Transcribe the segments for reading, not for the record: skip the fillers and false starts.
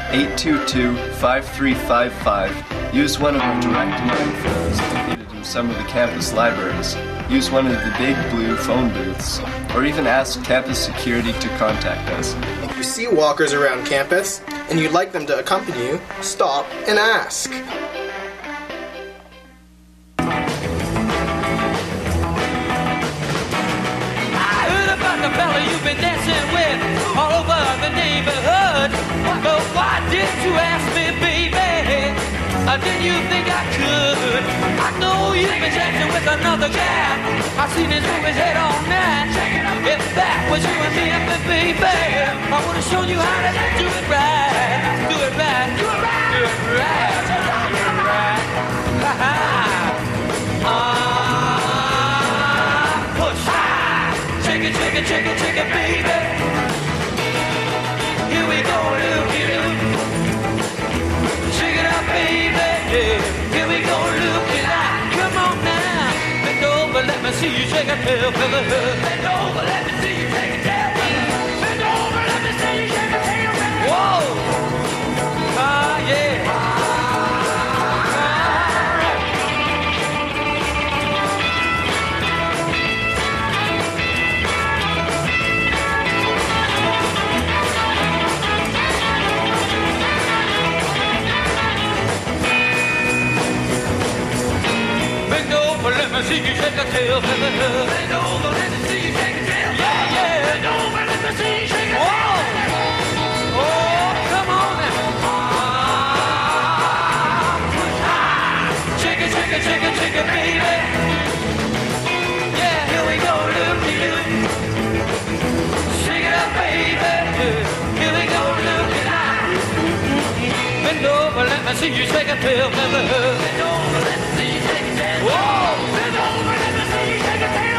822-5355, use one of our direct line phones located in some of the campus libraries, use one of the big blue phone booths, or even ask campus security to contact us. If you see walkers around campus and you'd like them to accompany you, stop and ask. The fella you've been dancing with all over the neighborhood. But why didn't you ask me, baby? Did you think I could? I know you've been dancing with another guy. I've seen his moving head all night. If that was you and me, baby, I would have shown you how to do it right. Do it right. Do it right. Do it right. Do it right. Ha ha. Chicken, chicken, chicken, chicken, baby. Here we go, Luke. Shake it up, baby. Here we go, Luke. Come on now. Bend over, let me see you shake it, tail feather. Bend over, let me see you shake it, tail feather. Bend over, let me see you shake it, tail feather. Whoa. Ah, yeah. Let me see you shake a tail feather. Bend over, let me see you shake a tail feather. Yeah, yeah. Bend over, let me see you shake a tail feather. Oh, come on now. Shake it, shake it, shake it, shake it, baby. Yeah, here we go, Luke. Shake it up, baby. Here we go, Luke. Bend over, let me see you shake a tail feather. Bend over, let me see you shake a tail feather. Whoa! Bend over, let me see you shake a tail feather.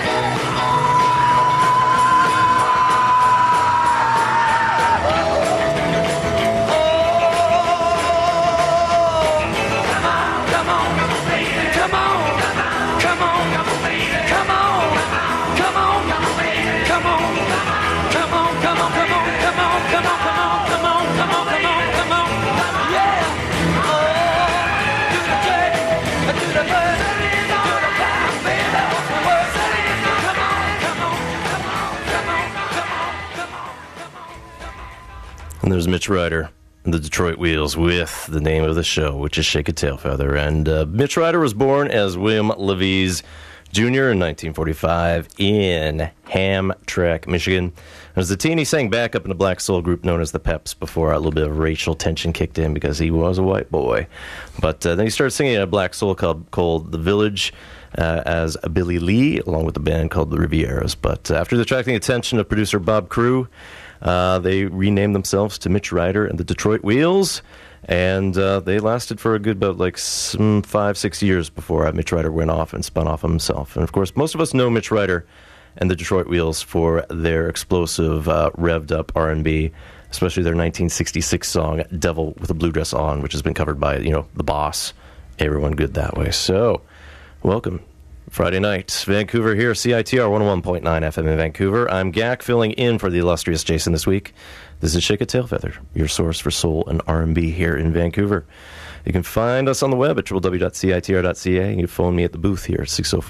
And there's Mitch Ryder and the Detroit Wheels with the name of the show, which is Shake a Tail Feather. And Mitch Ryder was born as William Levies Jr. in 1945 in Hamtramck, Michigan. As a teen, he sang backup in a black soul group known as the Peps before a little bit of racial tension kicked in because he was a white boy. But then he started singing in a black soul called The Village as Billy Lee, along with a band called the Rivieras. But after attracting the attention of producer Bob Crew, they renamed themselves to Mitch Ryder and the Detroit Wheels, and they lasted for a good about 5-6 years before Mitch Ryder went off and spun off himself. And of course, most of us know Mitch Ryder and the Detroit Wheels for their explosive, revved up R&B, especially their 1966 song "Devil with a Blue Dress On," which has been covered by The Boss, Everyone Good That Way. So, welcome. Friday night, Vancouver here, CITR 101.9 FM in Vancouver. I'm Gak, filling in for the illustrious Jason this week. This is Shake a Tail Feather, your source for soul and R&B here in Vancouver. You can find us on the web at www.citr.ca. You can phone me at the booth here at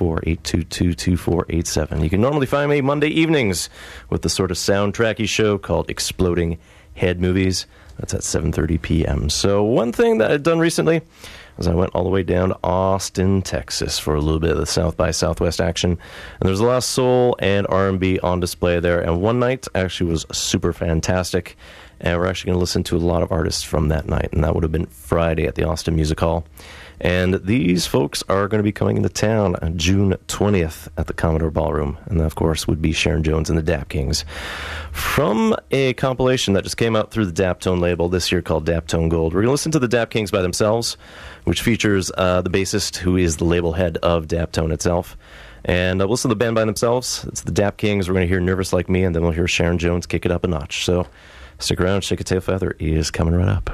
604-822-2487. You can normally find me Monday evenings with the sort of soundtracky show called Exploding Head Movies. That's at 7:30 p.m. So one thing that I've done recently was I went all the way down to Austin, Texas for a little bit of the South by Southwest action. And there's a lot of soul and R&B on display there. And one night actually was super fantastic. And we're actually going to listen to a lot of artists from that night. And that would have been Friday at the Austin Music Hall. And these folks are going to be coming into town on June 20th at the Commodore Ballroom. And that, of course, would be Sharon Jones and the Dap Kings. From a compilation that just came out through the Daptone label this year called Daptone Gold, we're going to listen to the Dap Kings by themselves, which features the bassist who is the label head of Daptone itself. And we'll listen to the band by themselves. It's the Dap Kings. We're going to hear Nervous Like Me, and then we'll hear Sharon Jones kick it up a notch. So stick around. Shake a Tail Feather is coming right up.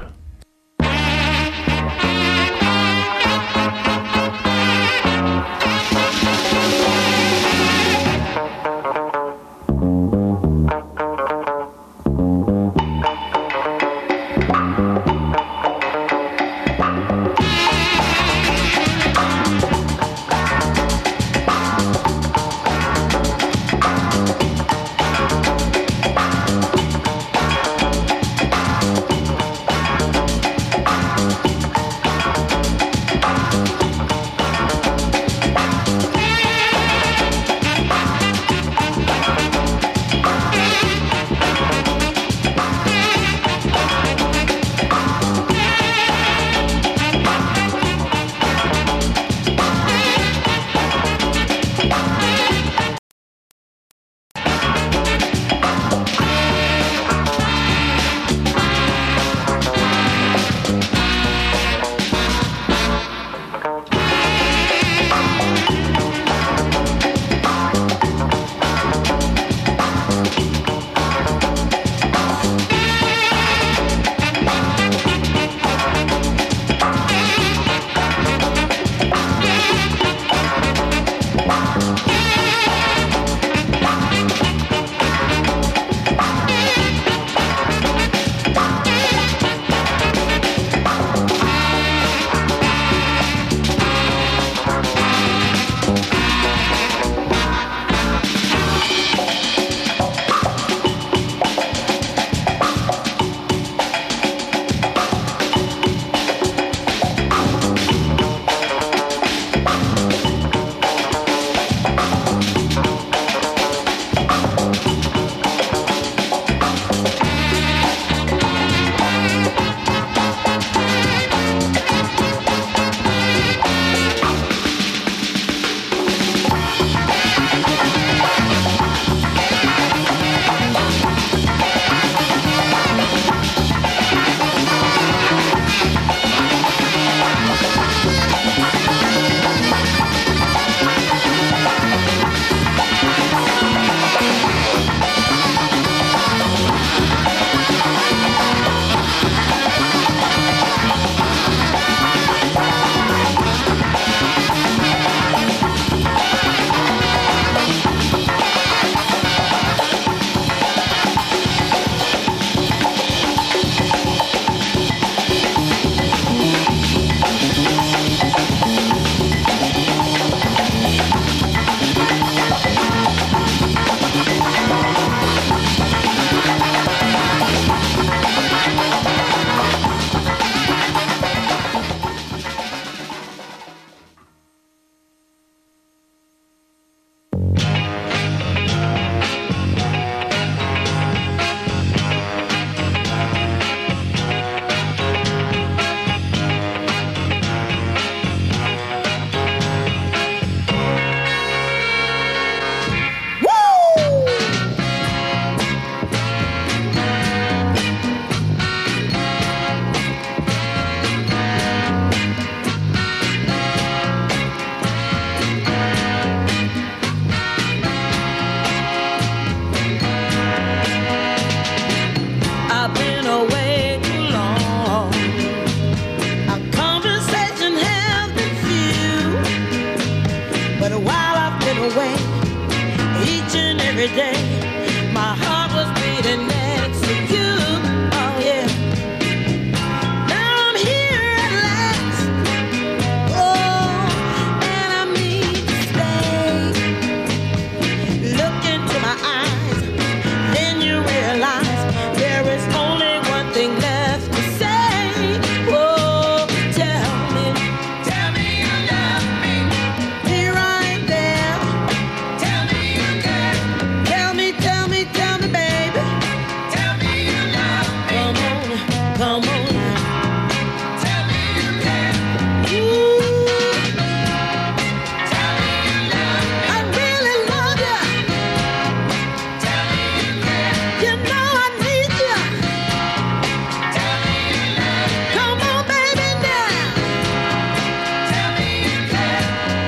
every day. My heart was beating next to you. Oh yeah. Now I'm here at last. Oh, and I mean to stay. Look into my eyes, then you realize there is only one thing left to say. Oh, tell me you love me. Be right there. Tell me you care. Tell me, baby. Tell me you love me. Come on now. Tell me you care. Ooh. Tell me you love me. I really love you. Tell me you care. You know I need you. Tell me you love me. Come on, baby, now. Tell me you care.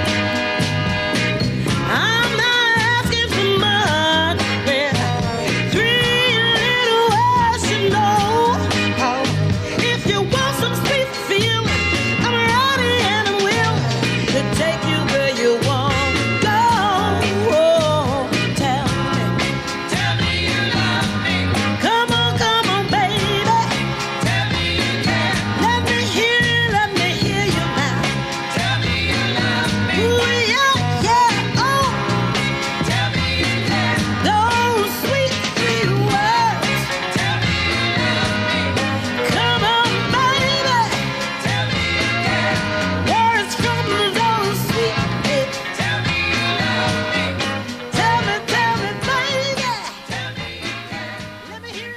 I'm not asking for much, yeah. 3 little words you know. Oh, if you want some sweet feeling, I'm ready and I'm willing to take you where you want to go. Oh, tell me you love me. Come on, baby. Tell me you care. Let me hear you now. Tell me you love me. Ooh, yeah, yeah, oh. Tell me you care. Those sweet, sweet words. Tell me you love me. Come on, baby. Tell me you care. Words from those sweet lips. Tell me you love me. Tell me, baby. Tell me you care. Let me hear.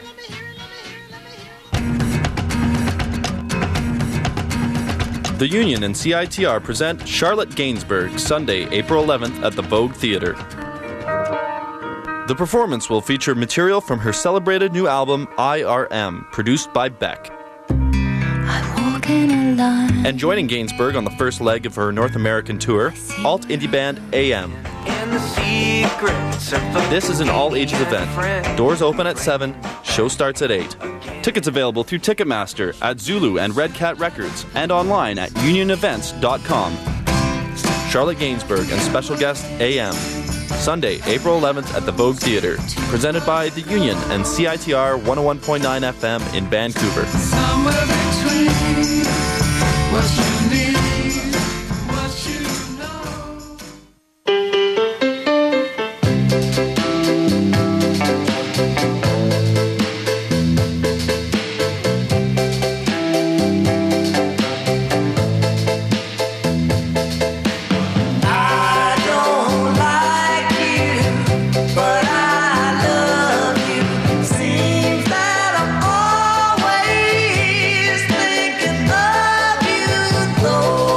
The Union and CITR present Charlotte Gainsbourg, Sunday, April 11th at the Vogue Theatre. The performance will feature material from her celebrated new album, IRM, produced by Beck. And joining Gainsbourg on the first leg of her North American tour, alt indie band AM. This is an all-ages event. Doors open at 7, show starts at 8. Tickets available through Ticketmaster, at Zulu and Red Cat Records, and online at unionevents.com. Charlotte Gainsbourg and special guest AM. Sunday, April 11th at the Vogue Theatre. Presented by The Union and CITR 101.9 FM in Vancouver. Somewhere between what you need, what you know. I don't like you, but I love you. Seems that I'm always thinking of you, though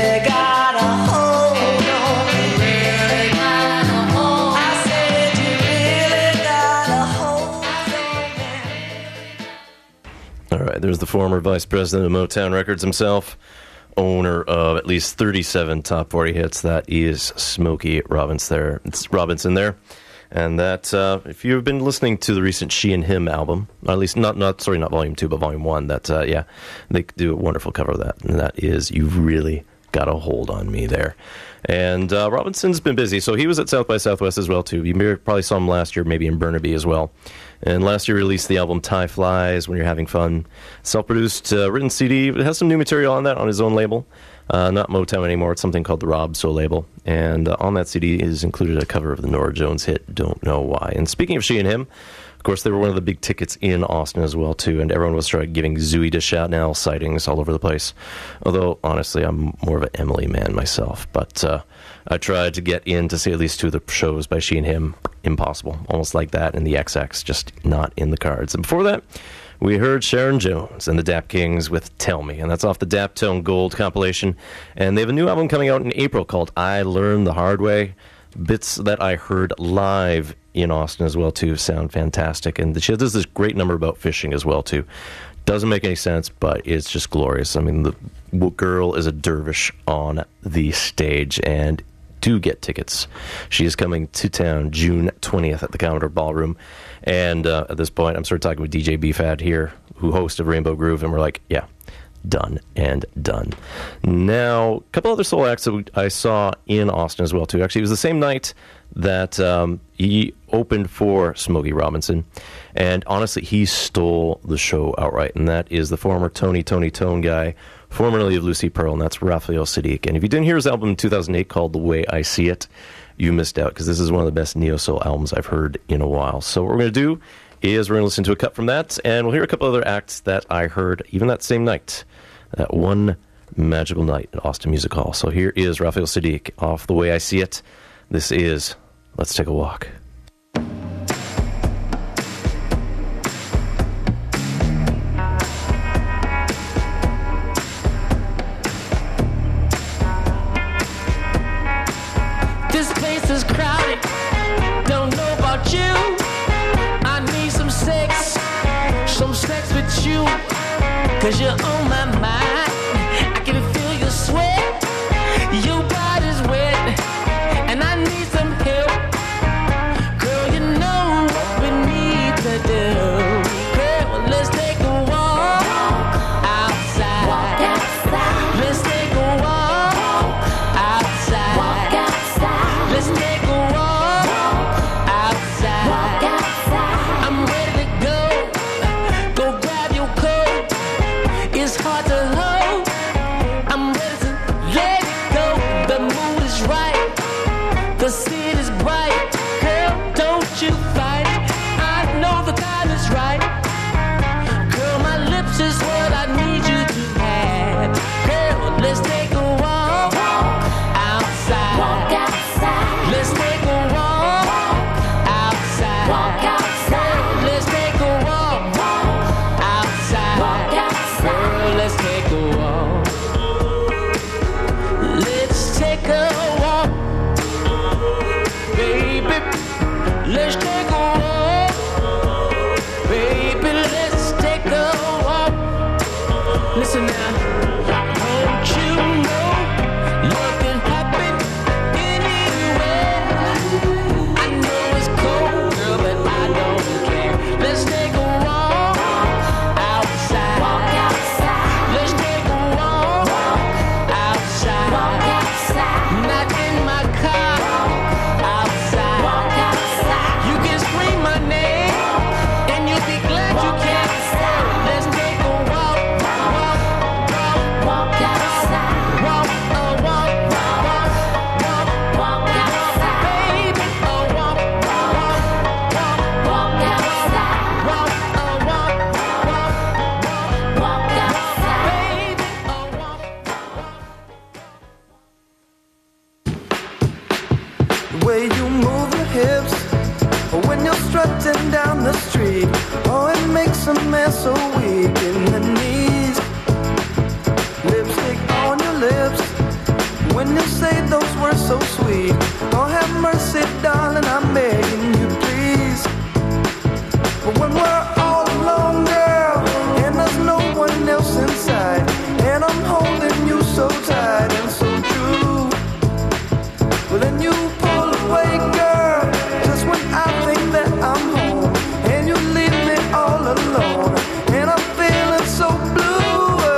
really got a hold on me. Really got a hold. I said you really got a hold on me. All right, there's the former vice president of Motown Records himself, owner of at least 37 top 40 hits. That is Smokey Robinson there. And that, if you've been listening to the recent She and Him album, or at least not Volume 2, but Volume 1, that, yeah, they do a wonderful cover of that. And that is You've Really Got a Hold on Me there. And Robinson's been busy, so he was at South by Southwest as well, too. You probably saw him last year, maybe in Burnaby as well. And last year released the album Tie Flies, When You're Having Fun. Self-produced, written CD. It has some new material on that on his own label. Not Motown anymore. It's something called the Rob So label. And on that CD is included a cover of the Norah Jones hit, Don't Know Why. And speaking of She and Him, of course, they were one of the big tickets in Austin as well, too. And everyone was giving Zooey Deschanel sightings all over the place. Although, honestly, I'm more of an Emily man myself. But I tried to get in to see at least 2 of the shows by She and Him. Impossible. Almost like that. And the XX, just not in the cards. And before that, we heard Sharon Jones and the Dap Kings with Tell Me, and that's off the Dap Tone Gold compilation. And they have a new album coming out in April called I Learned the Hard Way. Bits that I heard live in Austin as well, too, sound fantastic. And she does this great number about fishing as well, too. Doesn't make any sense, but it's just glorious. I mean, the girl is a dervish on the stage, and do get tickets. She is coming to town June 20th at the Commodore Ballroom. And at this point, I'm sort of talking with DJ BFAD here, who hosts of Rainbow Groove, and we're like, yeah, done and done. Now, a couple other soul acts that I saw in Austin as well, too. Actually, it was the same night that he opened for Smokey Robinson. And honestly, he stole the show outright. And that is the former Tony Tone guy, formerly of Lucy Pearl, and that's Raphael Sadiq. And if you didn't hear his album in 2008 called The Way I See It, you missed out, because this is one of the best neo-soul albums I've heard in a while. So what we're going to do is we're going to listen to a cut from that, and we'll hear a couple other acts that I heard even that same night, that one magical night at Austin Music Hall. So here is Raphael Sadiq off The Way I See It. This is Let's Take a Walk. This place is crowded, don't know about you. I need some sex with you. Cause you're on my mind, I can feel your sweat. Your body's wet, and I need some help. Girl, you know what we need to do. Girl, let's take a walk outside. Walk outside. Let's take a walk outside. Walk outside. Let's take a walk outside. Walk outside. I'm ready to go. Go grab your coat. It's hard to hold. I'm ready to let it go. The mood is right. The scene is bright. Girl, don't you fight it. I know the time is right. Girl, my lips is what I need you to have. Girl, let's take a walk outside. Walk outside. Let's take a walk outside. Walk outside. Girl, let's take a walk outside. Walk outside. Girl, let's take a walk. Let's take a walk, baby. Let's take a walk, baby. Let's take a walk. Listen now, don't you know love can happen anywhere? I know it's cold, girl, but I don't care. Let's take a walk outside. Walk outside. Let's take a walk outside. Walk outside. Not in my car. Outside. Walk outside. You can scream my name, and you'll be glad you can. Let's take a walk, walk outside. Walk, walk outside. Baby, walk outside. Walk, walk outside. Baby, The way you move your hips when you're strutting down the street, oh, it makes a man so weak in the knees. Lipstick on your lips, those were so sweet. Oh, have mercy, darling, I'm begging you, please. But when we're all alone, girl, and there's no one else inside, and I'm holding you so tight and so true, well, then you pull away, girl, just when I think that I'm home, and you leave me all alone, and I'm feeling so blue.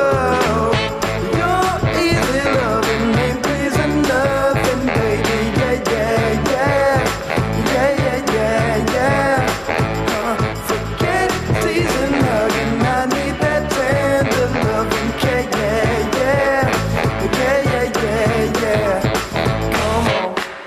Your easy loving ain't pleasing nothing, baby. Yeah, yeah, yeah. Yeah, yeah, yeah, yeah. Forget teasing, hugging. I need that tender loving. Yeah, yeah, yeah. Yeah, yeah, yeah, yeah. Come on.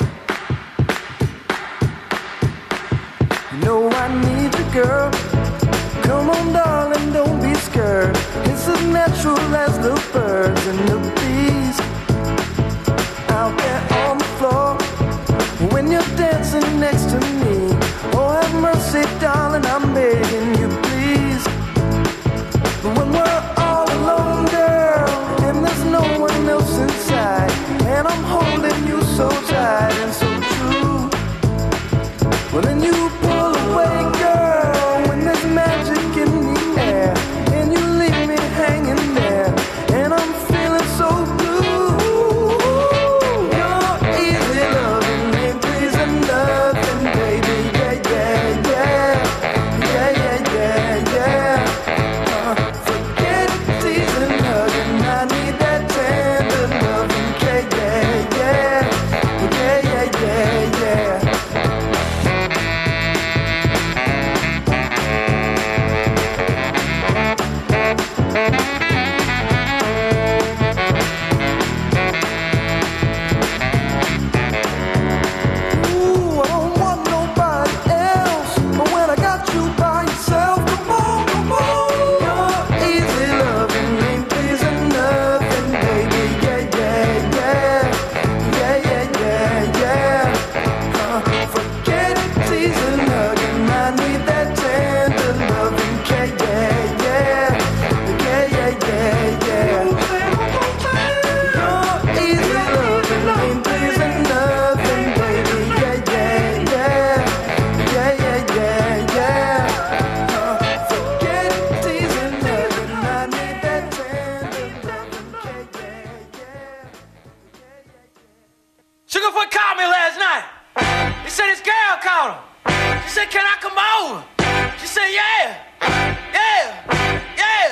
You know I need you, girl. Come on, darling, don't be scared. It's as natural as the birds and the bees out there on the floor when you're dancing next to me. Oh, have mercy, darling, I'm begging you, please. But when we're all alone, girl, and there's no one else inside, and I'm holding you so tight and so true, well, then you pull away, girl, when there's magic in the air, and you leave me hanging there, and I'm feeling so blue. Your easy loving ain't pleasing nothing, baby. Yeah, yeah, yeah. Yeah, yeah, yeah, yeah. Forget teasing, hugging. I need that tender loving. Yeah, yeah, yeah. Yeah, yeah, yeah, yeah. Ooh, I don't want nobody else. But when I got you by yourself, come on, come on. Your easy loving ain't pleasing nothing, baby. Yeah, yeah, yeah. Yeah, yeah, yeah, yeah. Forget teasing, hugging. I need that tender loving. Yeah, yeah, yeah. Yeah, yeah, yeah, yeah. Your easy loving ain't pleasing nothing, baby. Yeah, yeah, yeah. Yeah, yeah, yeah, yeah. Forget teasing, hugging. I need that tender loving. Yeah, yeah, yeah. Sugarfoot called me last night. He said his girl called him. She said, can I come over? She said, yeah, yeah, yeah.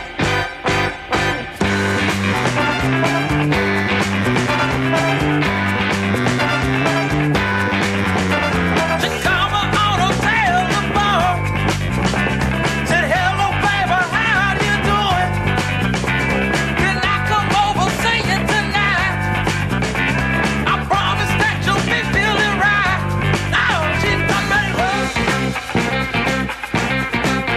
She called me on the telephone. Said, hello, baby, how you doing? Can I come over, see you tonight? I promise that you'll be feeling right. Now she's done me well.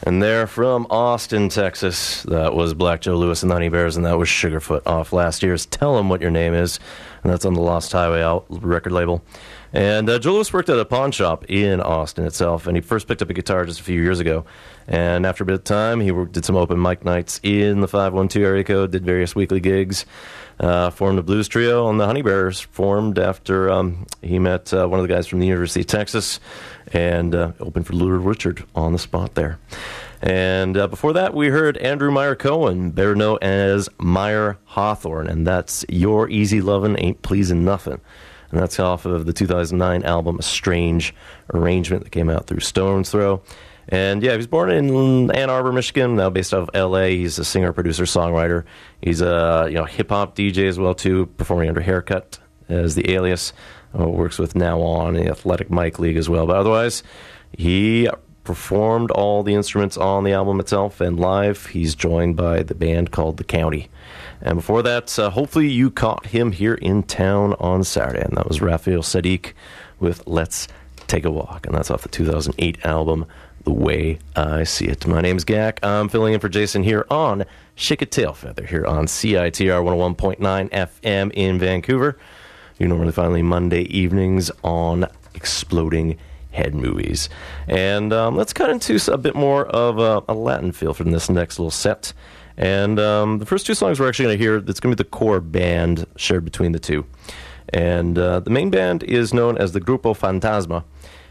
And they're from Austin, Texas. That was Black Joe Lewis and the Honey Bears, and that was Sugarfoot off last year's Tell 'Em What Your Name Is, and that's on the Lost Highway record label. And Joe Lewis worked at a pawn shop in Austin itself, and he first picked up a guitar just a few years ago. And after a bit of time, he did some open mic nights in the 512 area code, did various weekly gigs, formed a blues trio, and the Honey Bears formed after he met one of the guys from the University of Texas, and opened for Little Richard on the spot there. And before that, we heard Andrew Meyer Cohen, better known as Meyer Hawthorne, and that's Your Easy Lovin' Ain't Pleasin' Nothin'. And that's off of the 2009 album A Strange Arrangement that came out through Stone's Throw. And yeah, he was born in Ann Arbor, Michigan, now based out of L.A. He's a singer, producer, songwriter. He's a hip-hop DJ as well, too, performing under Haircut as the alias. Works with Now On, the Athletic Mic League as well. But otherwise, he performed all the instruments on the album itself, and live, he's joined by the band called The County. And before that, hopefully you caught him here in town on Saturday, and that was Raphael Sadiq with Let's Take a Walk, and that's off the 2008 album, The Way I See It. My name's Gak. I'm filling in for Jason here on Shake a Tail Feather here on CITR 101.9 FM in Vancouver. You normally find me Monday evenings on Exploding Head Movies. And let's cut into a bit more of a Latin feel from this next little set. And the first two songs we're actually going to hear, that's going to be the core band shared between the two. And the main band is known as the Grupo Fantasma.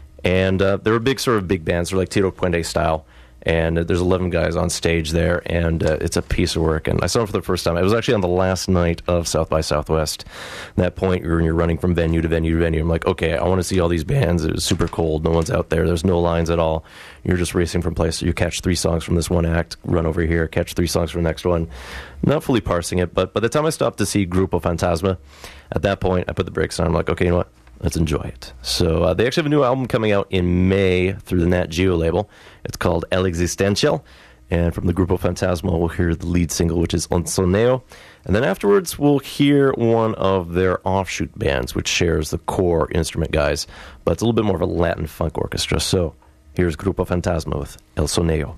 And they're a big bands. They're like Tito Puente style. And there's 11 guys on stage there, and it's a piece of work. And I saw them for the first time. It was actually on the last night of South by Southwest. At that point, you're running from venue to venue to venue. I'm like, okay, I want to see all these bands. It was super cold. No one's out there. There's no lines at all. You're just racing from place. So you catch 3 songs from this one act, run over here, catch 3 songs from the next one. Not fully parsing it, but by the time I stopped to see Grupo Fantasma, at that point, I put the brakes on. I'm like, okay, you know what? Let's enjoy it. So they actually have a new album coming out in May through the Nat Geo label. It's called El Existential. And from the Grupo Fantasma, we'll hear the lead single, which is Un Soneo. And then afterwards, we'll hear one of their offshoot bands, which shares the core instrument guys. But it's a little bit more of a Latin funk orchestra. So here's Grupo Fantasma with El Soneo.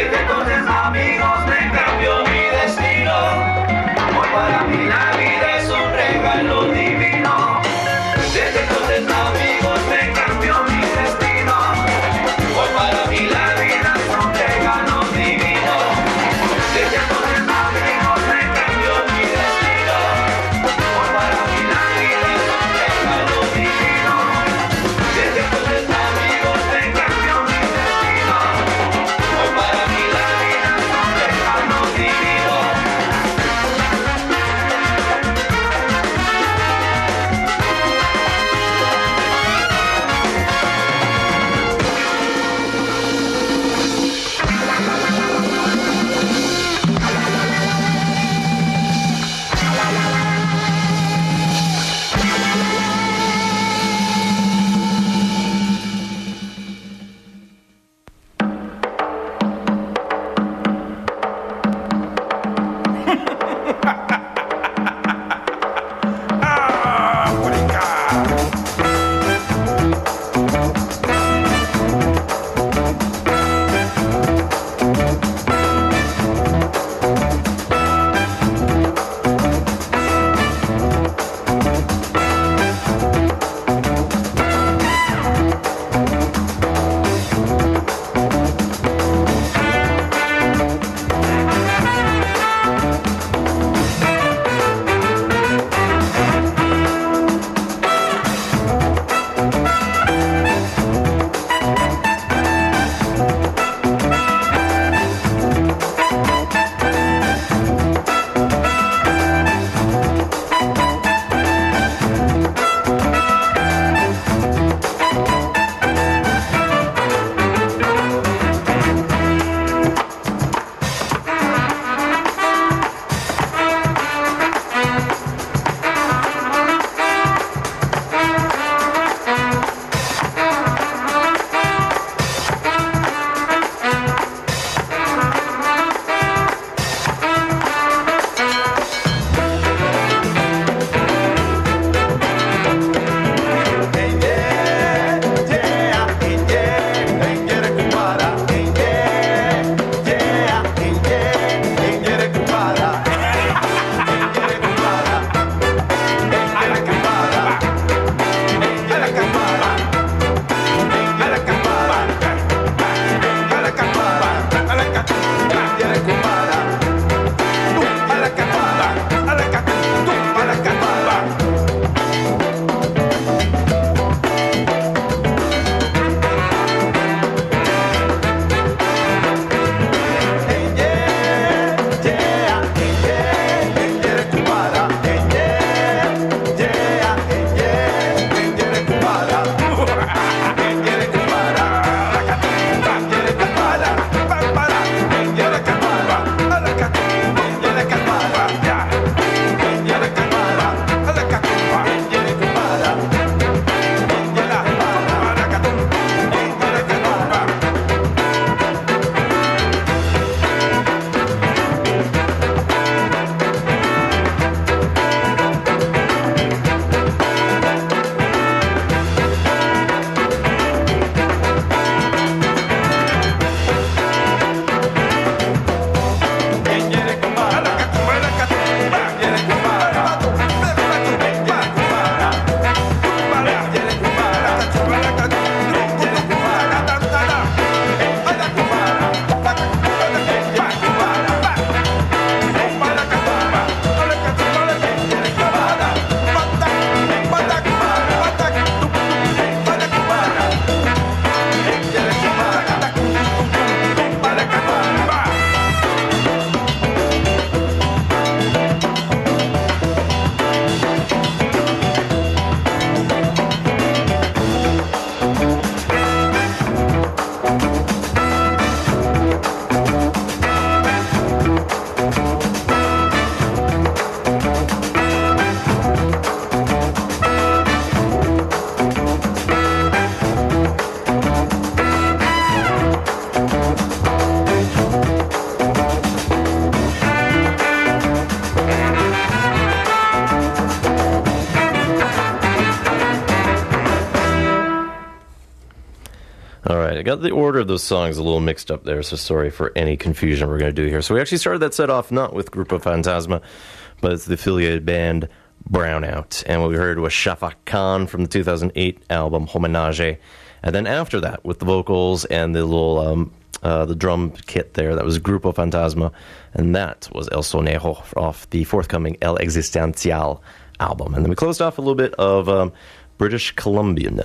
Desde entonces, amigos, me cambió mi destino. Hoy para mí la vida es un regalo divino. Desde entonces, amigos, me cambió mi destino. Hoy para mí la vida es un regalo divino. Desde entonces, amigos, me cambió mi destino. Hoy para mí la vida es un regalo divino. Desde entonces, amigos, me cambió mi destino. Hoy para mí la vida es un regalo divino. got the order of those songs a little mixed up there, so sorry for any confusion we're going to do here. So we actually started that set off not with Grupo Fantasma, but it's the affiliated band Brownout. And what we heard was Shafak Khan from the 2008 album Homenage. And then after that, with the vocals and the little the drum kit there, that was Grupo Fantasma. And that was El Sonejo off the forthcoming El Existencial album. And then we closed off a little bit of British Columbian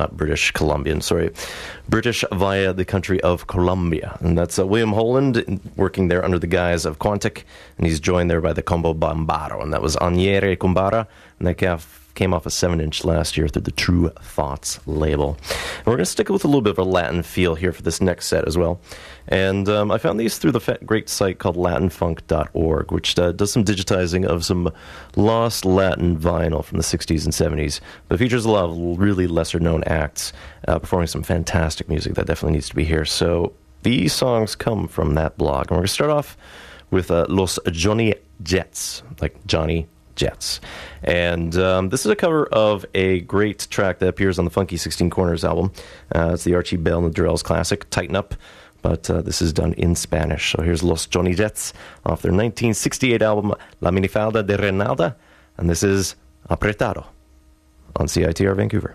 via the country of Colombia. And that's William Holland working there under the guise of Quantic, and he's joined there by the Combo Bambaro, and that was Aniere Kumbara, and that came off a 7-inch last year through the True Thoughts label. And we're going to stick with a little bit of a Latin feel here for this next set as well. And I found these through the great site called latinfunk.org, which does some digitizing of some lost Latin vinyl from the 60s and 70s, but features a lot of really lesser-known acts performing some fantastic music that definitely needs to be here. So these songs come from that blog. And we're going to start off with Los Johnny Jets, like Johnny Jets. And this is a cover of a great track that appears on the Funky 16 Corners album. It's the Archie Bell and the Durrells classic, Tighten Up. But this is done in Spanish. So here's Los Johnny Jets off their 1968 album La Minifalda de Renalda. And this is Apretado on CITR Vancouver.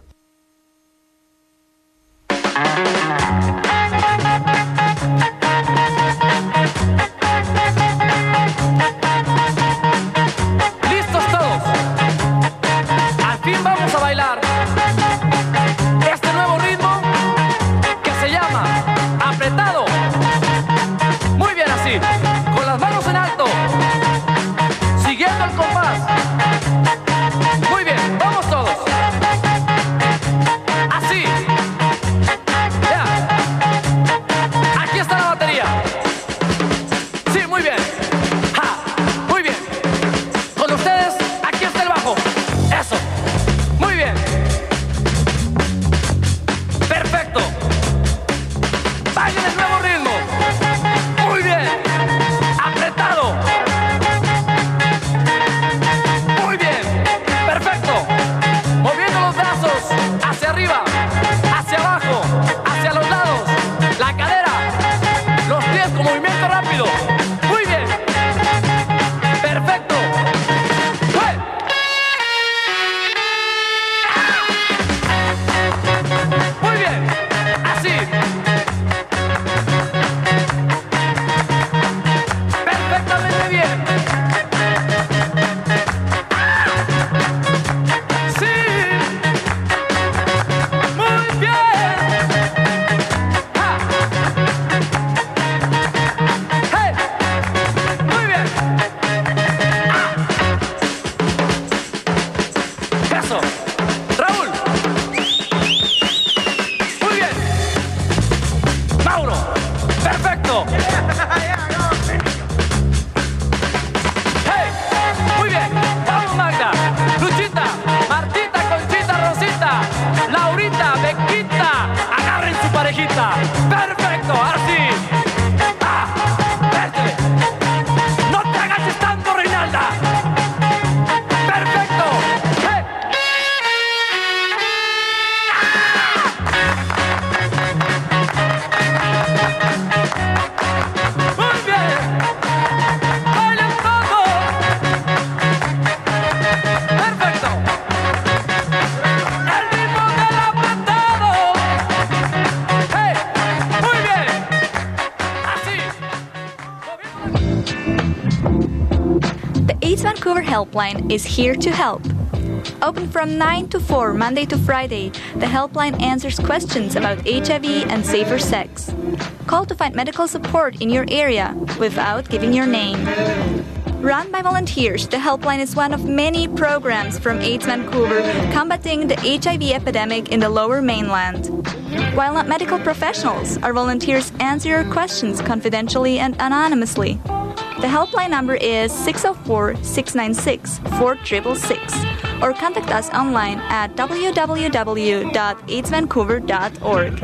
¿Listos todos? Al fin vamos a bailar este nuevo ritmo que se llama Apretado. Muy bien así, con las manos en alto, siguiendo el compás. Muy bien, vamos todos. Así. Ya. Aquí está la batería. Sí, muy bien. Ja. Muy bien. Con ustedes, aquí está el bajo. Eso. Muy bien. Perfecto. Bailen el nuevo ritmo. Muy bien. Apretado. Muy bien. Perfecto. Moviendo los brazos hacia arriba, hacia abajo, hacia los lados, la cadera, los pies con movimiento rápido. Muy bien. Perfecto. ¡Fue! Muy bien. Así. Perfectamente bien. Sí. Muy bien. ¡Ja! ¡Hey! Muy bien. Eso. Raúl. Muy bien. Mauro. Perfecto. ¡Hey! Muy bien. Vamos, Magda. Luchita. Martita, Conchita, Rosita. Laurita, Bequita. Agarren su parejita. Perfecto. Así. ¡Ah! Vértele. No te agaches tanto, Reinalda. Perfecto. ¡Hey! Muy bien. Bailen todos. Perfecto. El ritmo del apretado. ¡Hey! Muy bien. Así. The AIDS Vancouver helpline is here to help. Open from 9 to 4 Monday to Friday, the helpline answers questions about HIV and safer sex. Call to find medical support in your area without giving your name. Run by volunteers, the helpline is one of many programs from AIDS Vancouver combating the HIV epidemic in the Lower Mainland. While not medical professionals, our volunteers answer your questions confidentially and anonymously. The helpline number is 604-696-4666 or contact us online at www.aidsvancouver.org.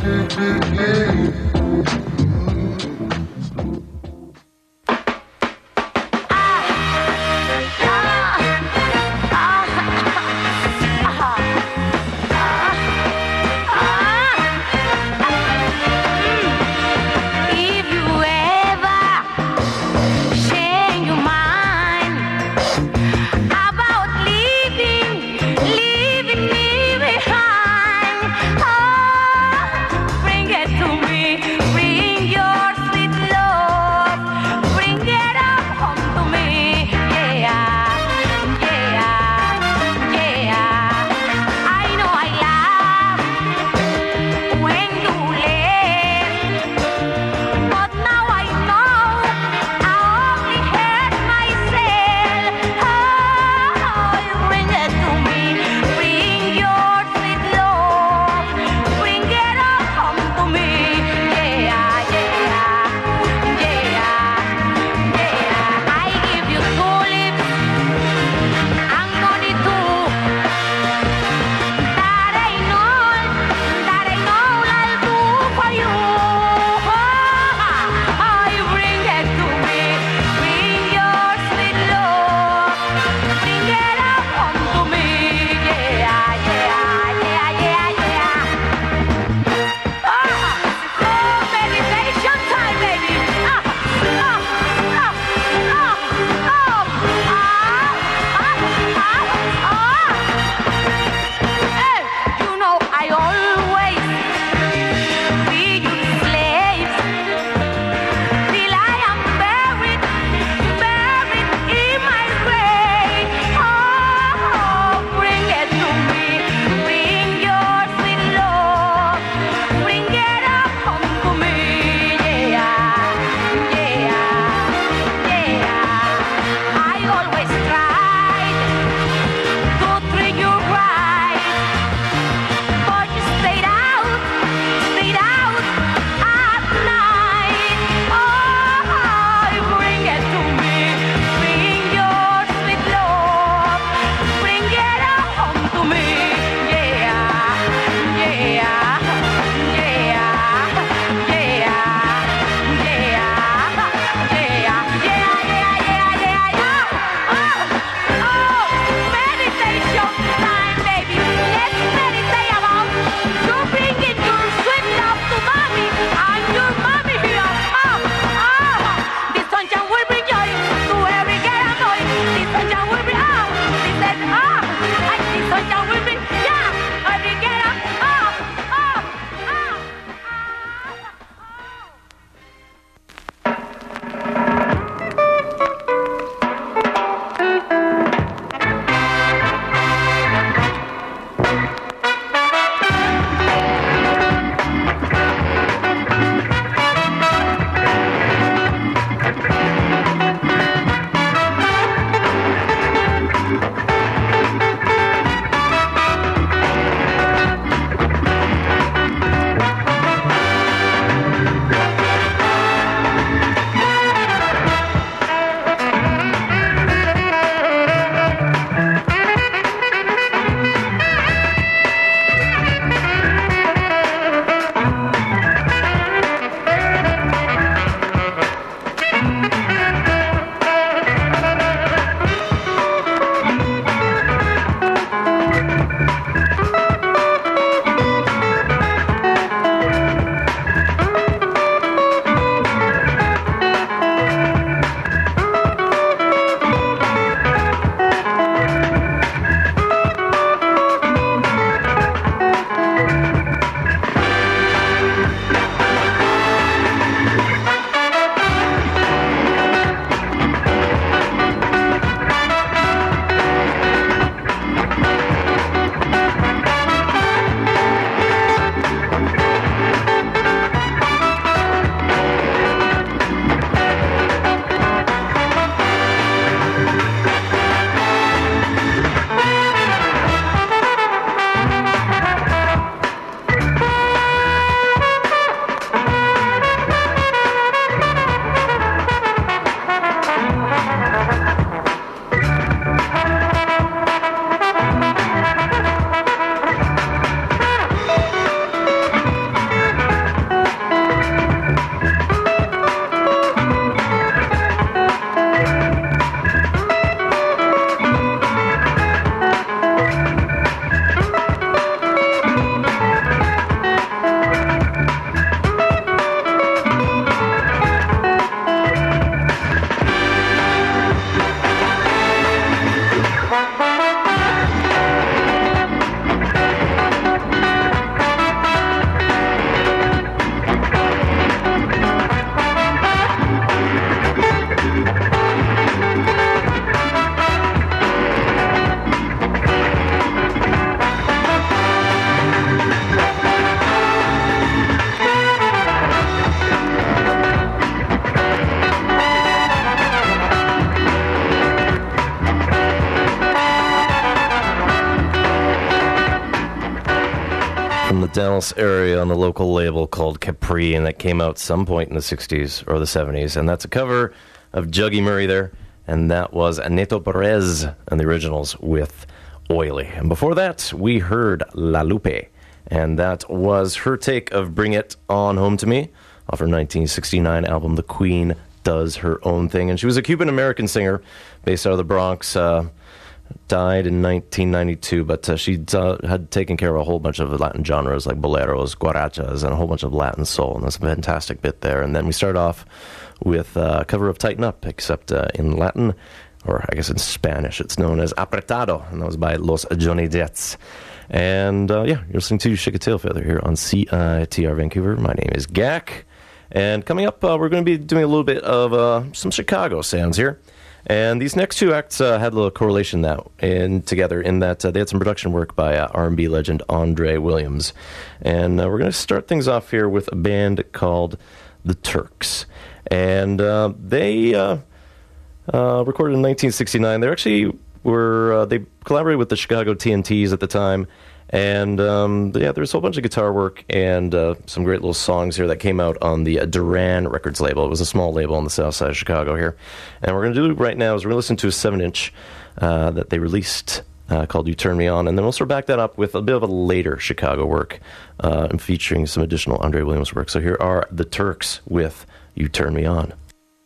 Dallas area on the local label called Capri, and that came out some point in the 60s or the 70s. And that's a cover of Juggy Murray there, and that was Neto Perez and the originals with Oily. And before that, we heard La Lupe, and that was her take of Bring It On Home to Me off her 1969 album The Queen Does Her Own Thing. And she was a Cuban-American singer based out of the Bronx, died in 1992, but she had taken care of a whole bunch of Latin genres like boleros, guarachas, and a whole bunch of Latin soul, and that's a fantastic bit there. And then we start off with a cover of Tighten Up, except in Latin, or I guess in Spanish, it's known as Apretado, and that was by Los Johnny Jets. And you're listening to Shake a Tail Feather here on CITR Vancouver. My name is Gak, and coming up, we're going to be doing a little bit of some Chicago sounds here. And these next two acts had a little correlation together in that they had some production work by R&B legend Andre Williams. And we're going to start things off here with a band called The Turks. And they recorded in 1969. They actually they collaborated with the Chicago TNTs at the time. And there's a whole bunch of guitar work and some great little songs here that came out on the Duran Records label. It was a small label on the south side of Chicago here. And what we're going to do right now is we're going to listen to a 7-inch that they released called You Turn Me On. And then we'll sort of back that up with a bit of a later Chicago work and featuring some additional Andre Williams work. So here are The Turks with You Turn Me On.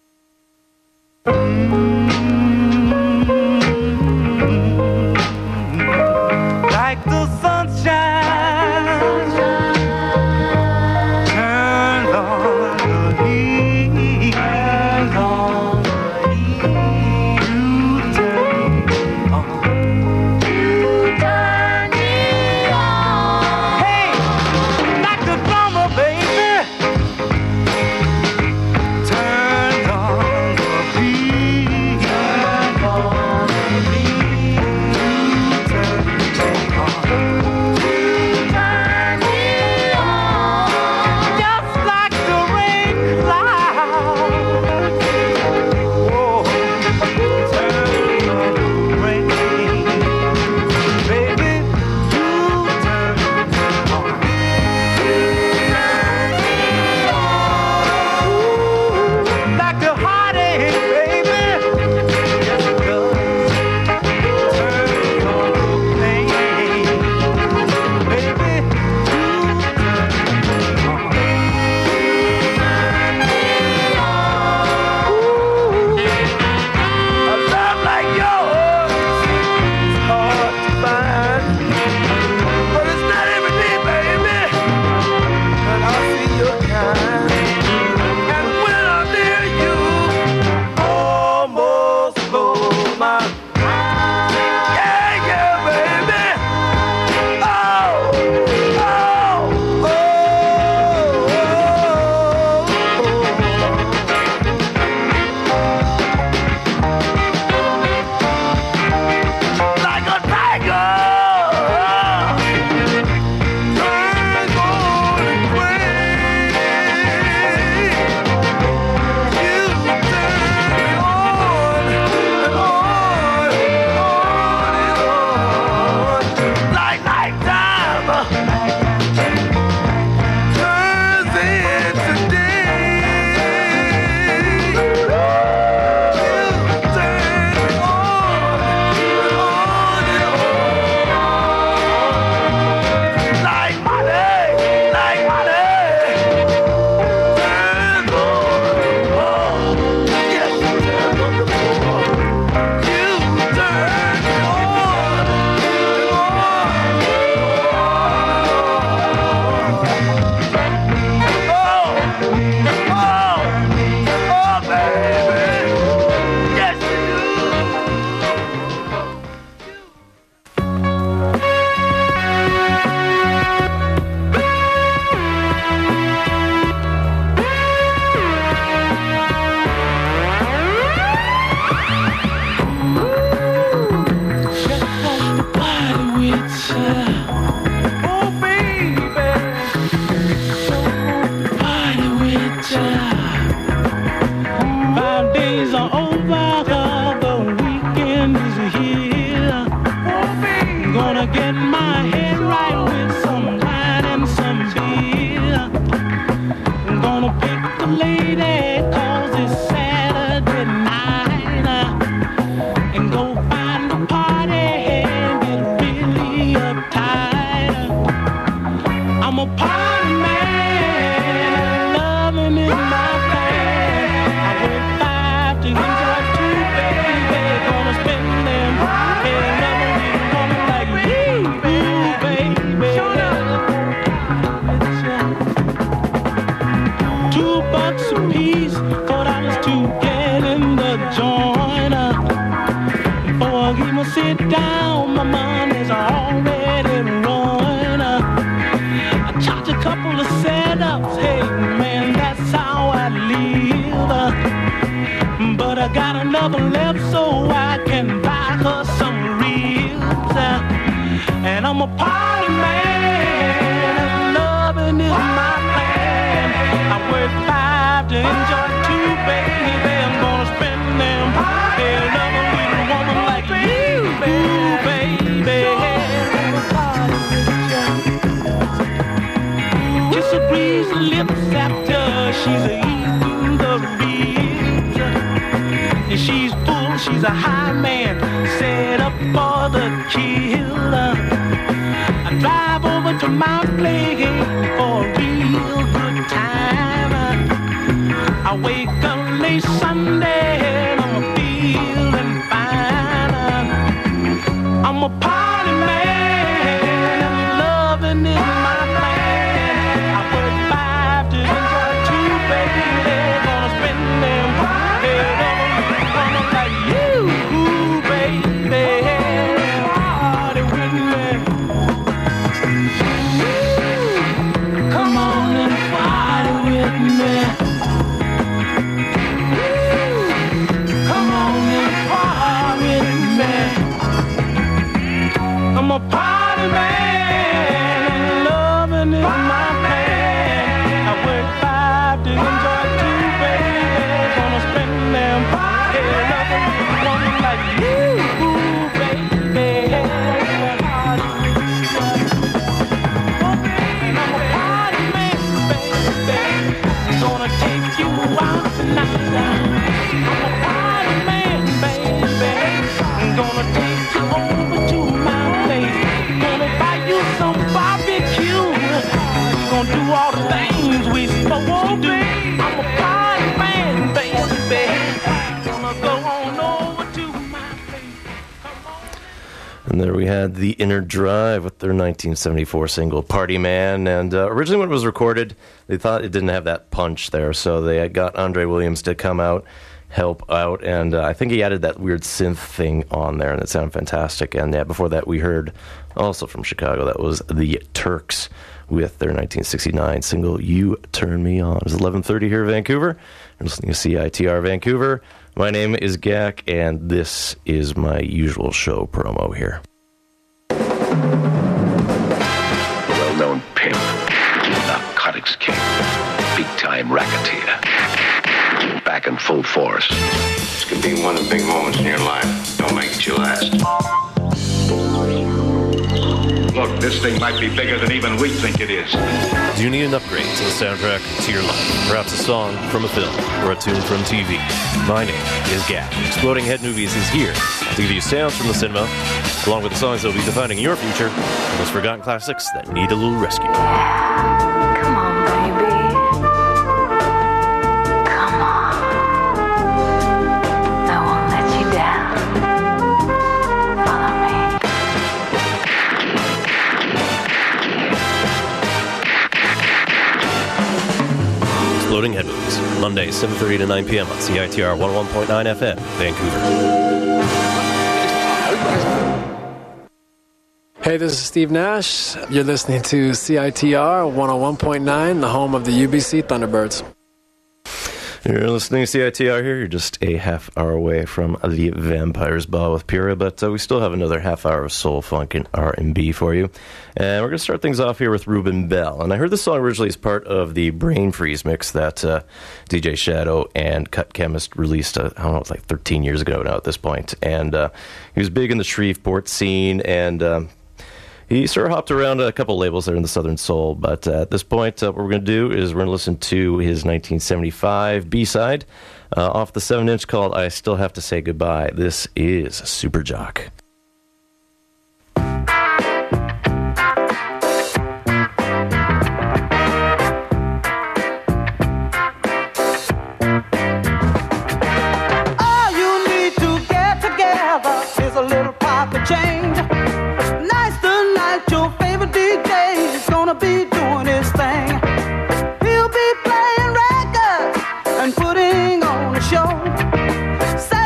Like the sunshine, turn on the heat, turn on the heat. You turn me on, you turn me on. Hey, like the drummer, baby, turn on the beat, turn on the beat. You turn me on. Just like the rain cloud. Whoa, turn the rain. Baby, you turn me on. Like the heartache, baby. Yes, it does. Turn on the pain. Baby, you turn me on. A love like yours is hard to find, but it's not every day, baby, that I see your kind. And when I'm near you, almost blow my yeah, baby. Oh, like a tiger, turn going crazy. You turn me on and on and on, like nighttime turns into day. You turn me on and on, like money, like money. Turn on the wall, yes, turn on the wall. You turn me on and oh, baby, yes, you Gonna get my head right with some wine and some a joint. Before I even sit down, my mind is already run. I charge a couple of setups, hey man, that's how I live. But I got another left so I can buy her some ribs. And I'm a party man, and loving is my plan. I work 5 to enjoy 2, baby. I'm gonna spend them. Hey, love a little woman like you, baby. Kiss a breeze, lips after she's eating the ribs. And she's full, she's a high man, set up for the kill. I drive over to my place for a real good time. I wake up late Sunday and I'm feeling fine. I'm a party man and loving is my plan. I work 5 to enjoy 2, baby. Gonna spend them head on like you, baby. Party with me. Come on and party with me. Come on and party with me. I'm a party man, loving is my plan. I work 5 to enjoy 2, baby. Gonna spend them hey, loving woman like you, baby. I'm a party man, baby. Gonna take you out tonight. I'm a party man, baby. I'm gonna take you over to my place. Gonna buy you some barbecue. Gonna do all the things we supposed to do. I'm a party man, baby. Gonna go on over to my place. Come on. And there we had The Inner Drive with their 1974 single, Party Man. And originally when it was recorded, they thought it didn't have that punch there, so they had got Andre Williams to come out, help out, and I think he added that weird synth thing on there, and it sounded fantastic. And yeah, before that we heard, also from Chicago, that was the Turks with their 1969 single, You Turn Me On. It's 11:30 here in Vancouver. You're listening to CITR Vancouver. My name is Gak, and this is my usual show promo here. Well-known pimp, narcotics king, big-time racketeer, back in full force. This could be one of the big moments in your life. Don't make it your last. Look, this thing might be bigger than even we think it is. Do you need an upgrade to the soundtrack to your life? Perhaps a song from a film or a tune from TV? My name is Gak. Exploding Head Movies is here to give you sounds from the cinema, along with the songs that will be defining your future and those forgotten classics that need a little rescue. Come on, baby. Come on. I won't let you down. Follow me. Exploding Head Movies, Monday, 7:30 to 9 p.m. on CITR 101.9 FM, Vancouver. Hey, this is Steve Nash. You're listening to CITR 101.9, the home of the UBC Thunderbirds. You're listening to CITR here. You're just a half hour away from the Vampires Ball with Pura, but we still have another half hour of soul, funk, and R&B for you. And we're going to start things off here with Ruben Bell. And I heard this song originally as part of the Brain Freeze mix that DJ Shadow and Cut Chemist released, I don't know, it's like 13 years ago now at this point. And he was big in the Shreveport scene, and he sort of hopped around a couple labels there in the Southern Soul, but at this point, what we're going to do is we're going to listen to his 1975 B-side off the 7-inch called I Still Have to Say Goodbye. This is Super Jock. All you need to get together is a little pocket change. Nice tonight, your favorite DJ is gonna be doing his thing. He'll be playing records and putting on a show.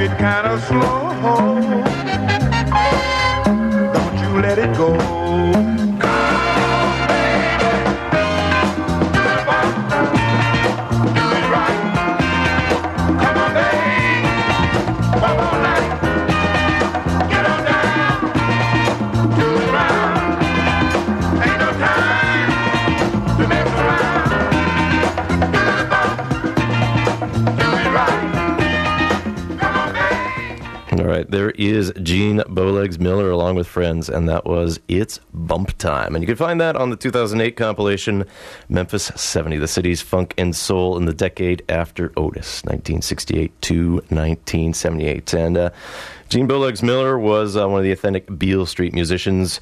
it kind of slow. Don't you let it go. All right, there is Gene Bowlegs Miller along with friends, and that was It's Bump Time. And you can find that on the 2008 compilation, Memphis 70, the city's funk and soul in the decade after Otis, 1968 to 1978. And Gene Bowlegs Miller was one of the authentic Beale Street musicians,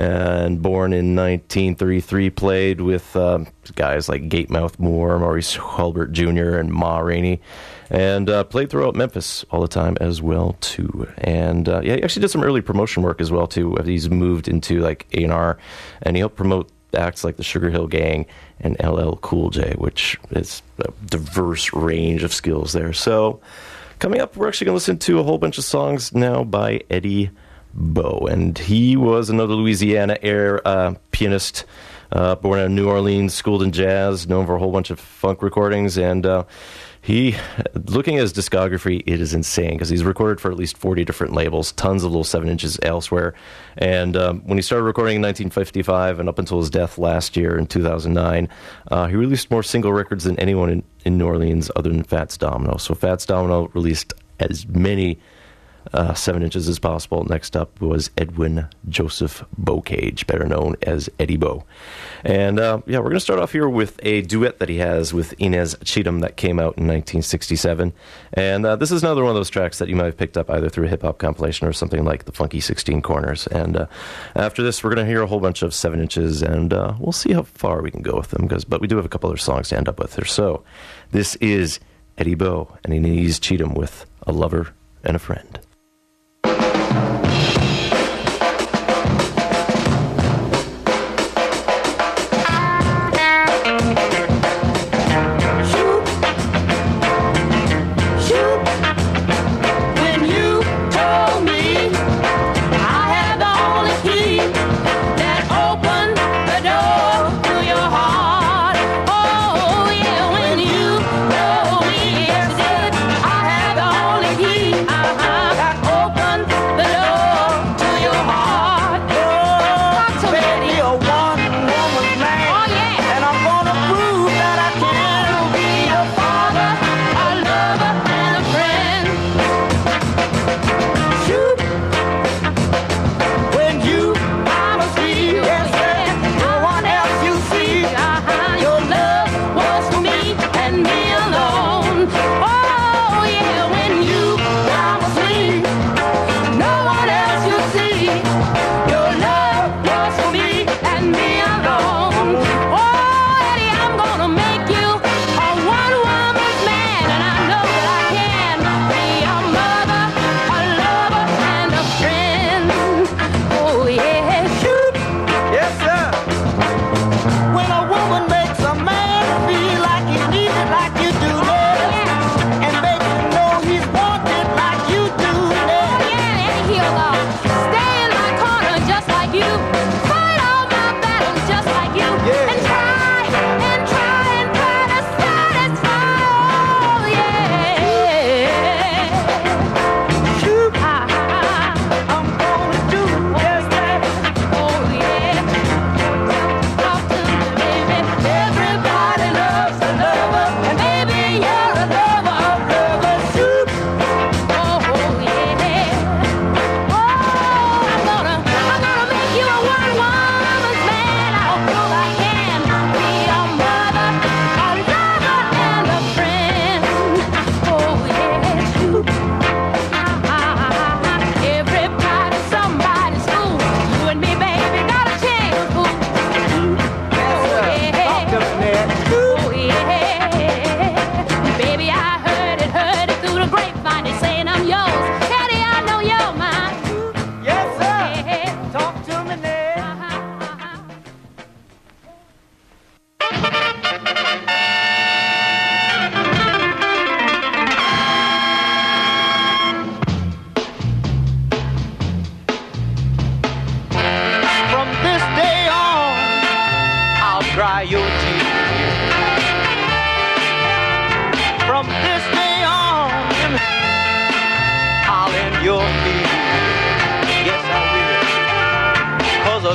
and born in 1933, played with guys like Gatemouth Moore, Maurice Hulbert Jr., and Ma Rainey, and played throughout Memphis all the time as well too. And yeah, he actually did some early promotion work as well too. He's moved into like A&R, and he helped promote acts like the Sugar Hill Gang and LL Cool J, which is a diverse range of skills there. So coming up, we're actually going to listen to a whole bunch of songs now by Eddie Bo, and he was another Louisiana air pianist, born in New Orleans, schooled in jazz, known for a whole bunch of funk recordings, and he, looking at his discography, it is insane because he's recorded for at least 40 different labels, tons of little 7-inches elsewhere. And when he started recording in 1955 and up until his death last year in 2009, he released more single records than anyone in New Orleans other than Fats Domino. So Fats Domino released as many 7-inches as possible. Next up was Edwin Joseph Bocage, better known as Eddie Bo. And yeah, we're going to start off here with a duet that he has with Inez Cheatham that came out in 1967. And this is another one of those tracks that you might have picked up either through a hip-hop compilation or something like the Funky 16 Corners. And after this, we're going to hear a whole bunch of 7-inches, and we'll see how far we can go with them, but we do have a couple other songs to end up with here. So this is Eddie Bo and Inez Cheatham with A Lover and a Friend. I have the only key.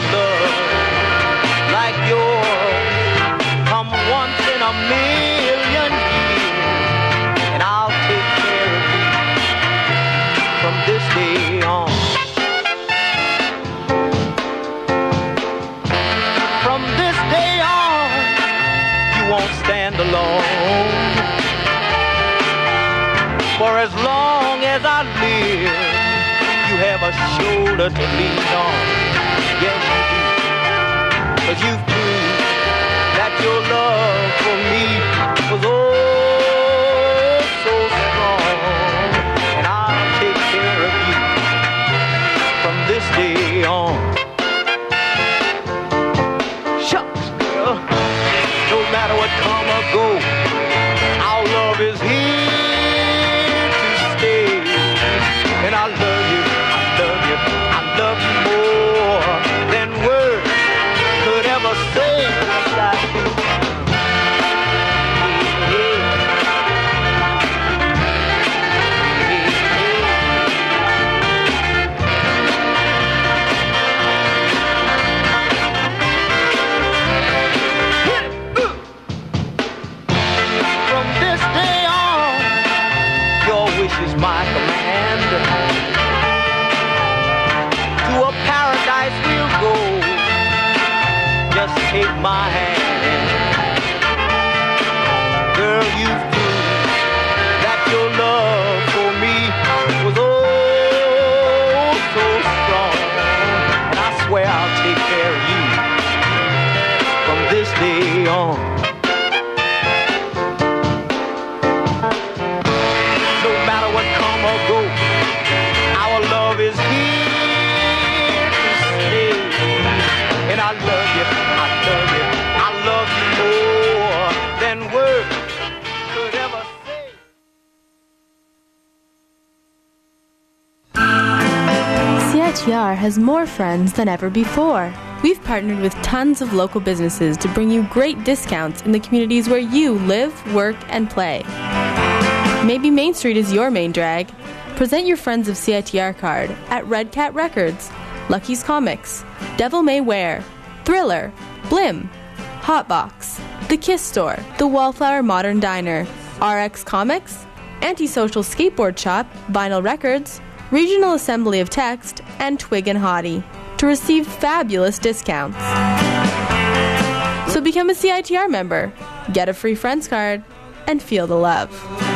love like yours come once in a million years, and I'll take care of you from this day on. From this day on, you won't stand alone. For as long as I live, you have a shoulder to lean on. Yes, you do. 'Cause you've proved that your love for me was oh so strong. And I'll take care of you from this day on. Shucks, girl, no matter what come or go, our love is here to stay. And I love you, I love you, I love you more than words could ever say. Yes, I do. From this day on, your wish is my command. To a paradise we'll go. Just take my hand. Girl, you've proved that your love for me was oh so strong. And I swear I'll take care of you from this day on. No matter what come or go, our love is here to stay. And I love you, I love you, I love you more than words could ever say. CITR has more friends than ever before. We've partnered with tons of local businesses to bring you great discounts in the communities where you live, work, and play. Maybe Main Street is your main drag. Present your Friends of CITR card at Red Cat Records, Lucky's Comics, Devil May Wear, Thriller, Blim, Hotbox, The Kiss Store, The Wallflower Modern Diner, RX Comics, Antisocial Skateboard Shop, Vinyl Records, Regional Assembly of Text, and Twig and Hottie to receive fabulous discounts. So become a CITR member, get a free Friends card, and feel the love.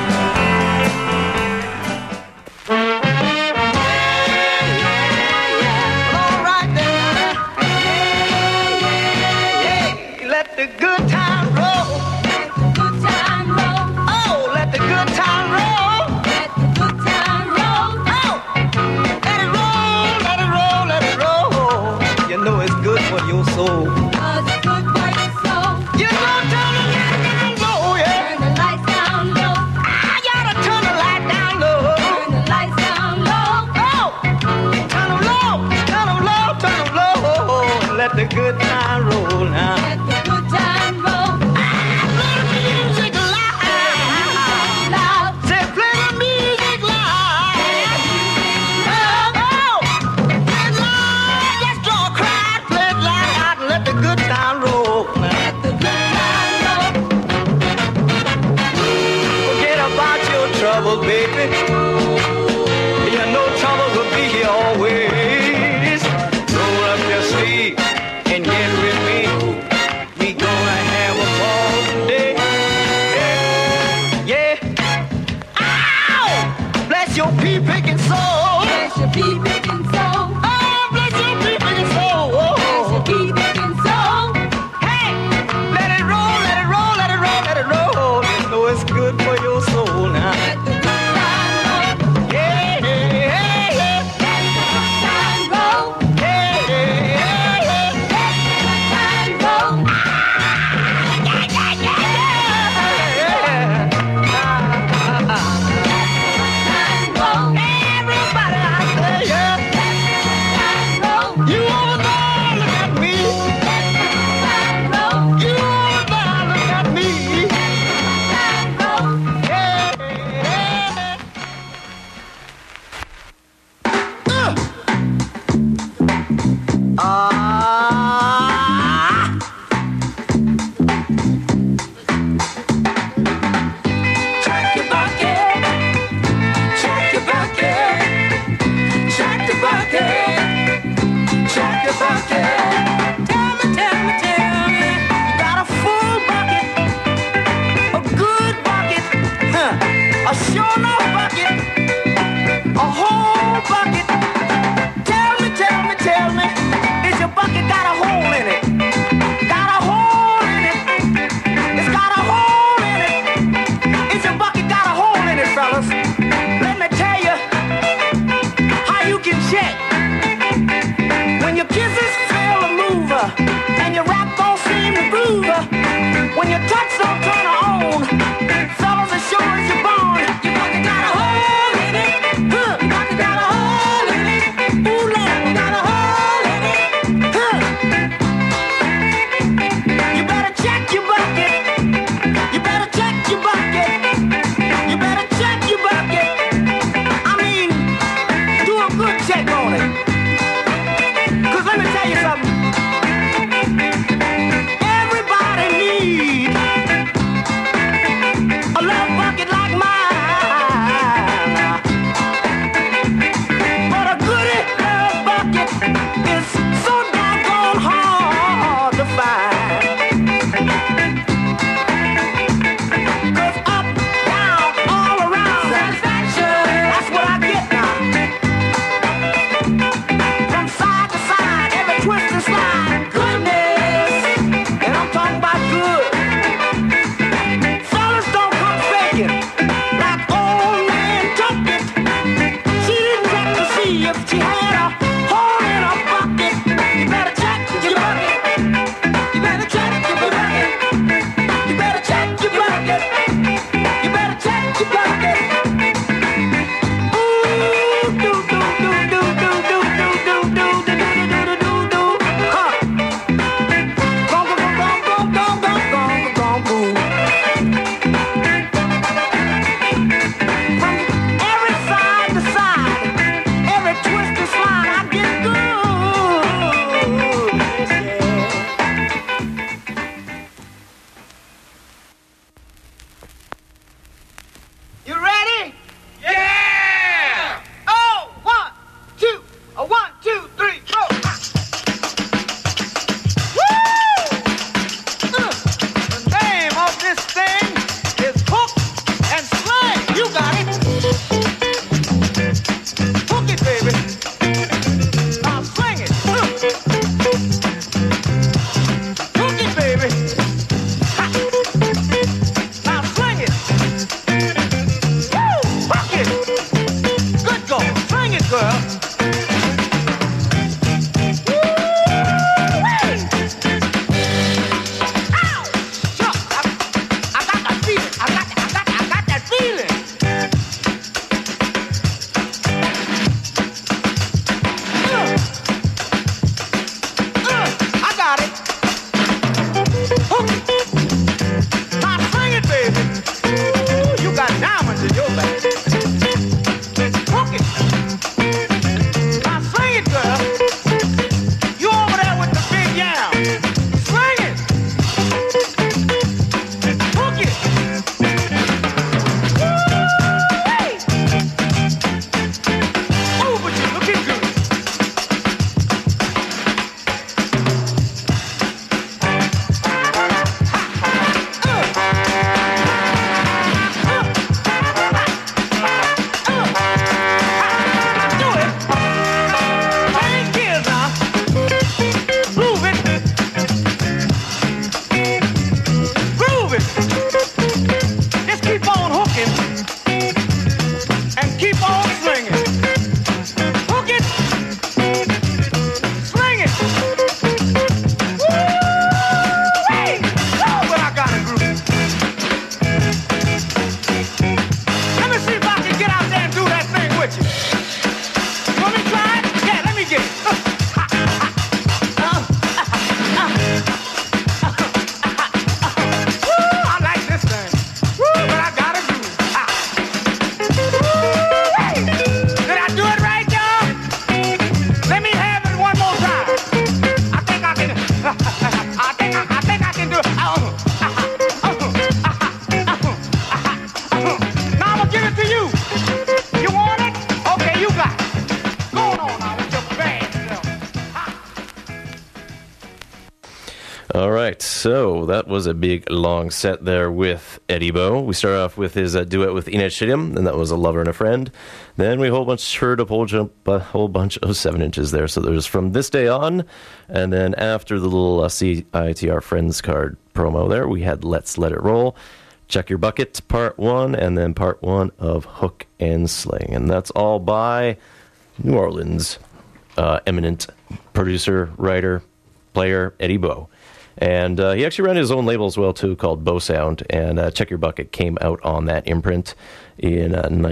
Let the good time roll. Good time roll. Oh, let the good time roll. Let the good time roll. Oh, let it roll, let it roll, let it roll. You know it's good for your soul. It's good for your soul. You know, turn the light down low, yeah. Turn the lights down low. You ought to turn the light down low. Turn the lights down low. Oh, turn them low, turn them low, turn them low. Let the good time roll now. Trouble, baby. You know trouble will be here always. Roll up your sleeve and get with me. We gonna have a ball today. Yeah, yeah. Ow! Bless your pea-picking soul. Bless your pea-picking soul. Oh, bless your pea-picking soul. Bless your pea-picking soul. Hey, let it roll, let it roll, let it roll, let it roll. You know it's good for your soul now. Everybody out there, yeah. girl. All right, so that was a big, long set there with Eddie Bo. We started off with his duet with Ines Shidim, and that was A Lover and a Friend. Then we heard a whole bunch of 7 inches there. So there's From This Day On, and then after the little CITR Friends card promo there, we had Let's Let It Roll, Check Your Bucket, Part 1, and then Part 1 of Hook and Sling. And that's all by New Orleans eminent producer, writer, player, Eddie Bo. And he actually ran his own label as well, too, called Bo Sound. And Check Your Bucket came out on that imprint in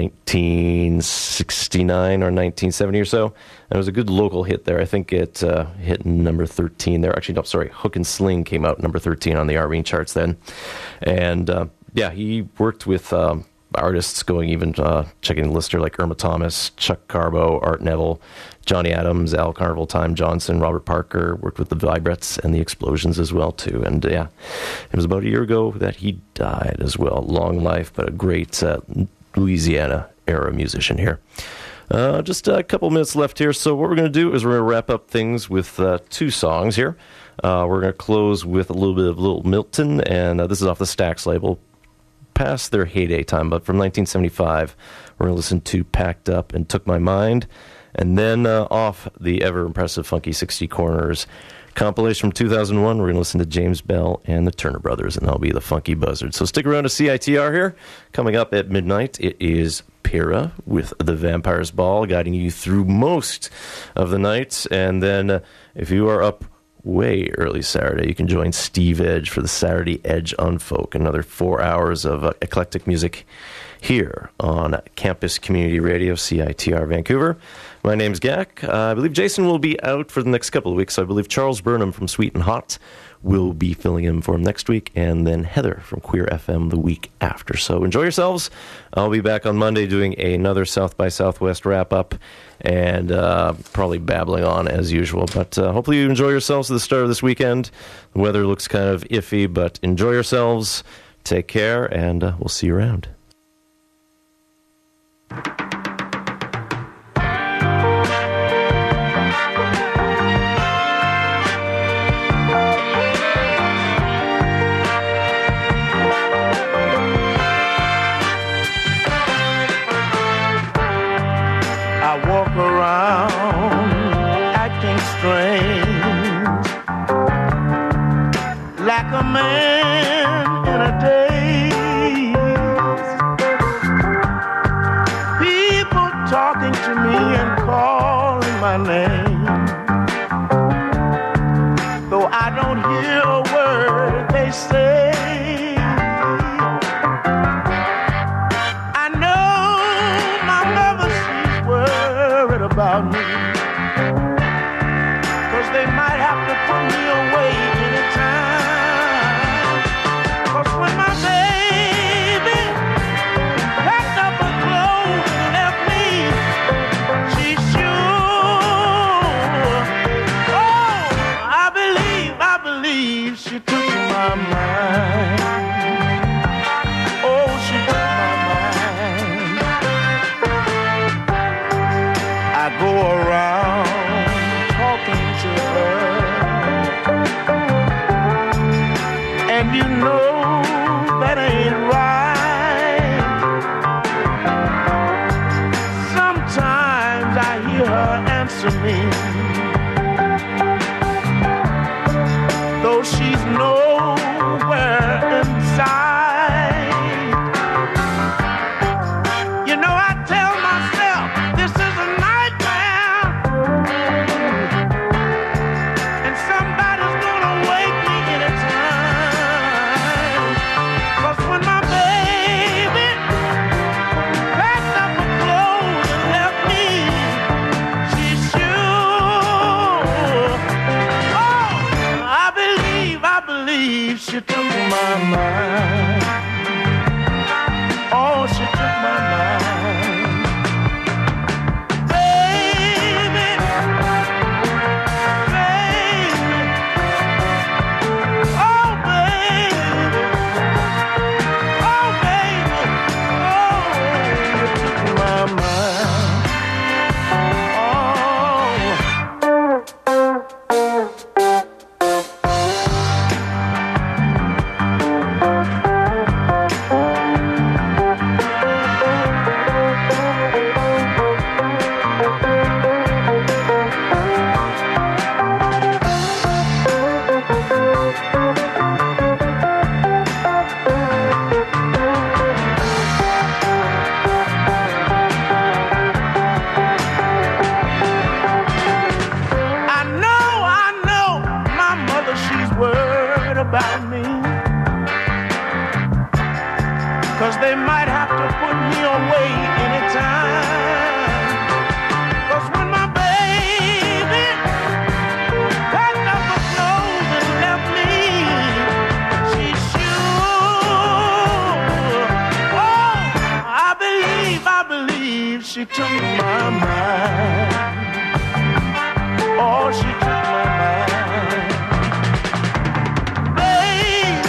1969 or 1970 or so. And it was a good local hit there. I think it hit number 13 there. Actually, no, sorry. Hook and Sling came out number 13 on the R&B charts then. And, yeah, he worked with artists going even checking the lister like Irma Thomas, Chuck Carbo, Art Neville, Johnny Adams, Al Carnival, Time Johnson, Robert Parker, worked with the Vibrettes and the Explosions as well, too. And, yeah, it was about a year ago that he died as well. Long life, but a great Louisiana-era musician here. Just a couple minutes left here. So what we're going to do is we're going to wrap up things with 2 songs here. We're going to close with a little bit of Little Milton, and this is off the Stax label. Past their heyday time, but from 1975, we're going to listen to Packed Up and Took My Mind. And then off the ever-impressive Funky 60 Corners compilation from 2001, we're going to listen to James Bell and the Turner Brothers, and that'll be the Funky Buzzard. So stick around to CITR here. Coming up at midnight, it is Pyrrha with The Vampire's Ball, guiding you through most of the night. And then if you are up way early Saturday, you can join Steve Edge for the Saturday Edge on Folk, another 4 hours of eclectic music here on Campus Community Radio, CITR Vancouver. My name's Gak. I believe Jason will be out for the next couple of weeks. So I believe Charles Burnham from Sweet and Hot will be filling in for him next week, and then Heather from Queer FM the week after. So enjoy yourselves. I'll be back on Monday doing another South by Southwest wrap-up, and probably babbling on as usual. But hopefully you enjoy yourselves at the start of this weekend. The weather looks kind of iffy, but enjoy yourselves. Take care, and we'll see you around. Like a man in a daze. People talking to me and calling my name. Though I don't hear a word they say, I know my mother, she's worried about me, 'cause they might have to put me away anytime. 'Cause when my baby packed up her clothes and left me, she's sure, oh, I believe she took my mind. Oh, she took my mind. I go around talking to her, and you know that ain't right. Sometimes I hear her answer me, though she's nowhere inside. You know, I tell myself this is a nightmare, and somebody's gonna wake me anytime. 'Cause when my baby packed up her clothes and left me, she's sure, oh, I believe she took my mind. Oh, she took my mind. Baby, baby, oh baby, oh baby, oh, you took my mind. I know, my mother, she's worried about me, 'cause they might have to put me away anytime. 'Cause when my baby packed up her clothes and left me, she's sure, oh, I believe she took my mind. Oh, she took my mind. Baby.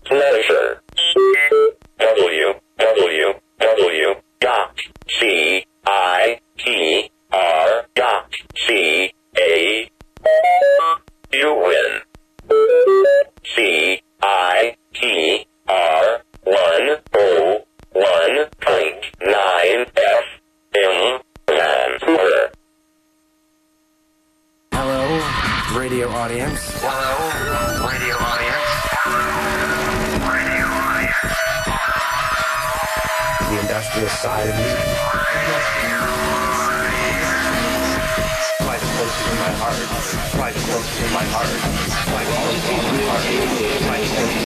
pleasure. www.CITR.ca. Vancouver. Hello, radio audience. Hello, radio audience. Radio audience. The industrious side of music. Quite close to my heart. Quite close to my heart. Quite close to my heart. Quite close to